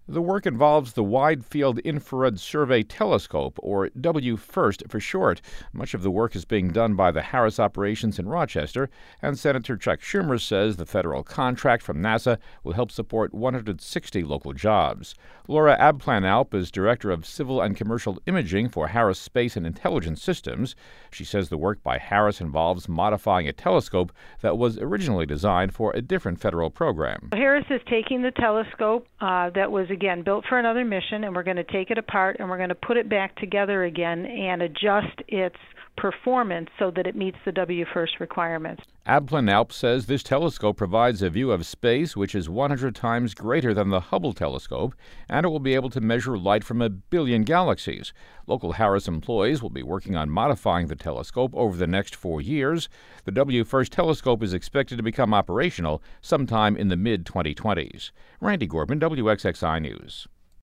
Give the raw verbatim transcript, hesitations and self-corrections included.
The work involves the Wide Field Infrared Survey Telescope, or W FIRST for short. Much of the work is being done by the Harris operations in Rochester, and Senator Chuck Schumer says the federal contract from NASA will help support one hundred sixty local jobs. Laura Abplanalp is Director of Civil and Commercial Imaging for Harris Space and Intelligence Systems. She says the work by Harris involves modifying a telescope that was originally designed for a different federal program. Harris is taking the telescope uh, that was again, built for another mission, and we're going to take it apart and we're going to put it back together again and adjust its performance so that it meets the W FIRST requirements. Abplanalp says this telescope provides a view of space which is one hundred times greater than the Hubble telescope, and it will be able to measure light from a billion galaxies. Local Harris employees will be working on modifying the telescope over the next four years. The W FIRST telescope is expected to become operational sometime in the mid twenty twenties. Randy Gorman, W X X I News.